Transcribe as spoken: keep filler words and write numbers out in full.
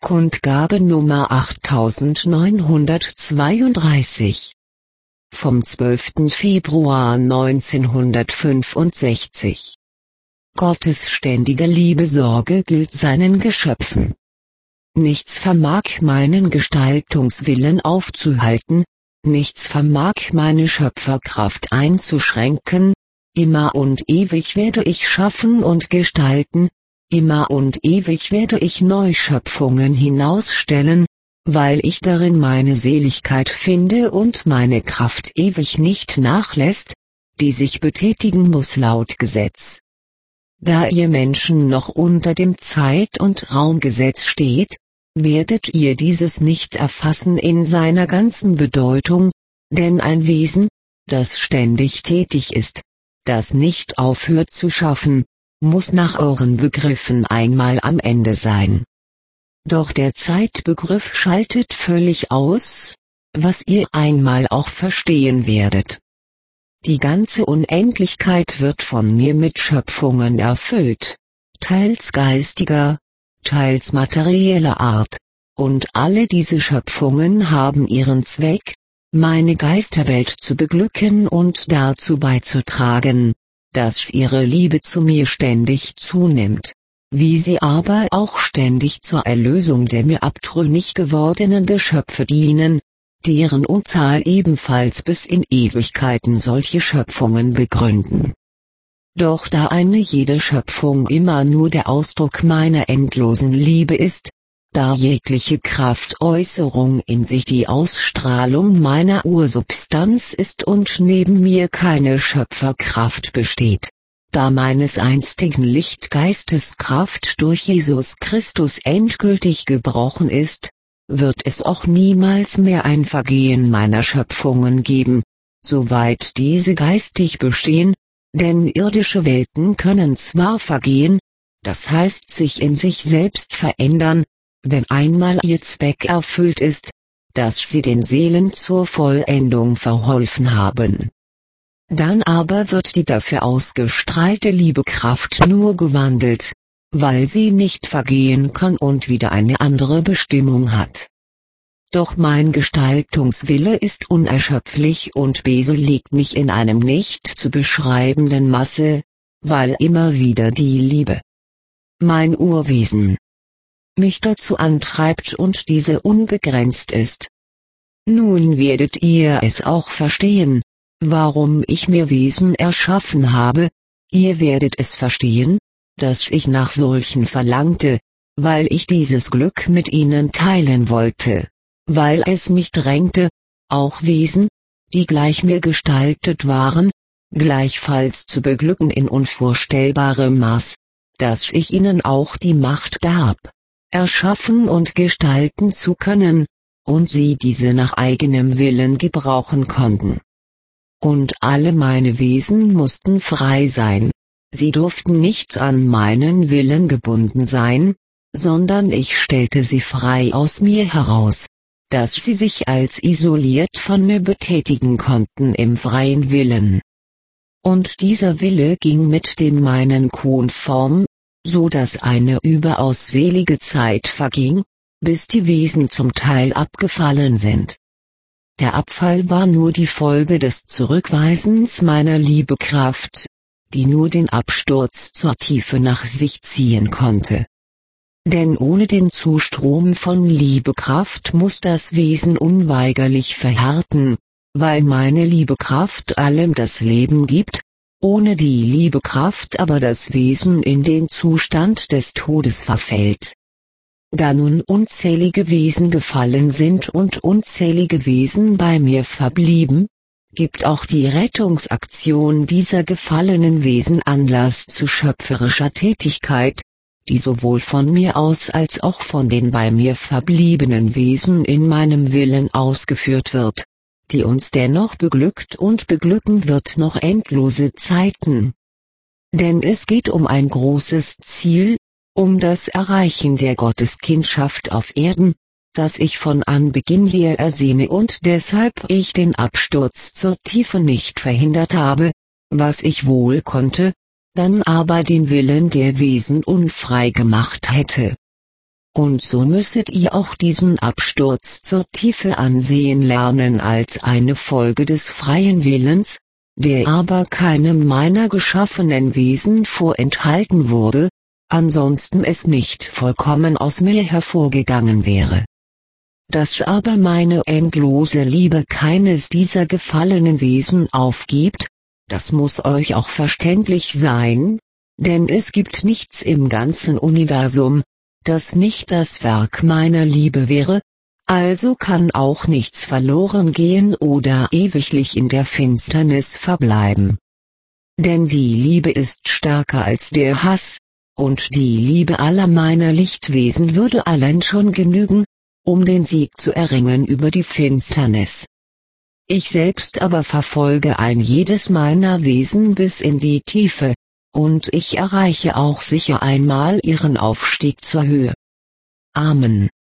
Kundgabe Nummer achttausendneunhundertzweiunddreißig. Vom zwölften Februar neunzehnhundertfünfundsechzig. Gottes ständige Liebesorge gilt seinen Geschöpfen. Nichts vermag meinen Gestaltungswillen aufzuhalten, nichts vermag meine Schöpferkraft einzuschränken, immer und ewig werde ich schaffen und gestalten, immer und ewig werde ich Neuschöpfungen hinausstellen, weil ich darin meine Seligkeit finde und meine Kraft ewig nicht nachlässt, die sich betätigen muss laut Gesetz. Da ihr Menschen noch unter dem Zeit- und Raumgesetz steht, werdet ihr dieses nicht erfassen in seiner ganzen Bedeutung, denn ein Wesen, das ständig tätig ist, das nicht aufhört zu schaffen, muss nach euren Begriffen einmal am Ende sein. Doch der Zeitbegriff schaltet völlig aus, was ihr einmal auch verstehen werdet. Die ganze Unendlichkeit wird von mir mit Schöpfungen erfüllt, teils geistiger, teils materieller Art, und alle diese Schöpfungen haben ihren Zweck, meine Geisterwelt zu beglücken und dazu beizutragen, dass ihre Liebe zu mir ständig zunimmt, wie sie aber auch ständig zur Erlösung der mir abtrünnig gewordenen Geschöpfe dienen, deren Unzahl ebenfalls bis in Ewigkeiten solche Schöpfungen begründen. Doch da eine jede Schöpfung immer nur der Ausdruck meiner endlosen Liebe ist, da jegliche Kraftäußerung in sich die Ausstrahlung meiner Ursubstanz ist und neben mir keine Schöpferkraft besteht, da meines einstigen Lichtgeistes Kraft durch Jesus Christus endgültig gebrochen ist, wird es auch niemals mehr ein Vergehen meiner Schöpfungen geben, soweit diese geistig bestehen, denn irdische Welten können zwar vergehen, das heißt sich in sich selbst verändern, wenn einmal ihr Zweck erfüllt ist, dass sie den Seelen zur Vollendung verholfen haben. Dann aber wird die dafür ausgestrahlte Liebekraft nur gewandelt, weil sie nicht vergehen kann und wieder eine andere Bestimmung hat. Doch mein Gestaltungswille ist unerschöpflich und beselegt mich in einem nicht zu beschreibenden Masse, weil immer wieder die Liebe, mein Urwesen, mich dazu antreibt und diese unbegrenzt ist. Nun werdet ihr es auch verstehen, warum ich mir Wesen erschaffen habe, ihr werdet es verstehen, dass ich nach solchen verlangte, weil ich dieses Glück mit ihnen teilen wollte, weil es mich drängte, auch Wesen, die gleich mir gestaltet waren, gleichfalls zu beglücken in unvorstellbarem Maß, dass ich ihnen auch die Macht gab, erschaffen und gestalten zu können, und sie diese nach eigenem Willen gebrauchen konnten. Und alle meine Wesen mussten frei sein, sie durften nicht an meinen Willen gebunden sein, sondern ich stellte sie frei aus mir heraus, dass sie sich als isoliert von mir betätigen konnten im freien Willen. Und dieser Wille ging mit dem meinen konform, so dass eine überaus selige Zeit verging, bis die Wesen zum Teil abgefallen sind. Der Abfall war nur die Folge des Zurückweisens meiner Liebekraft, die nur den Absturz zur Tiefe nach sich ziehen konnte. Denn ohne den Zustrom von Liebekraft muss das Wesen unweigerlich verhärten, weil meine Liebekraft allem das Leben gibt, ohne die Liebekraft aber das Wesen in den Zustand des Todes verfällt. Da nun unzählige Wesen gefallen sind und unzählige Wesen bei mir verblieben, gibt auch die Rettungsaktion dieser gefallenen Wesen Anlass zu schöpferischer Tätigkeit, die sowohl von mir aus als auch von den bei mir verbliebenen Wesen in meinem Willen ausgeführt wird, die uns dennoch beglückt und beglücken wird noch endlose Zeiten. Denn es geht um ein großes Ziel, um das Erreichen der Gotteskindschaft auf Erden, das ich von Anbeginn her ersehne und deshalb ich den Absturz zur Tiefe nicht verhindert habe, was ich wohl konnte, dann aber den Willen der Wesen unfrei gemacht hätte. und so müsset ihr auch diesen Absturz zur Tiefe ansehen lernen als eine Folge des freien Willens, der aber keinem meiner geschaffenen Wesen vorenthalten wurde, ansonsten es nicht vollkommen aus mir hervorgegangen wäre. Dass aber meine endlose Liebe keines dieser gefallenen Wesen aufgibt, das muss euch auch verständlich sein, denn es gibt nichts im ganzen Universum, das nicht das Werk meiner Liebe wäre, also kann auch nichts verloren gehen oder ewiglich in der Finsternis verbleiben. Denn die Liebe ist stärker als der Hass, und die Liebe aller meiner Lichtwesen würde allein schon genügen, um den Sieg zu erringen über die Finsternis. Ich selbst aber verfolge ein jedes meiner Wesen bis in die Tiefe, und ich erreiche auch sicher einmal ihren Aufstieg zur Höhe. Amen.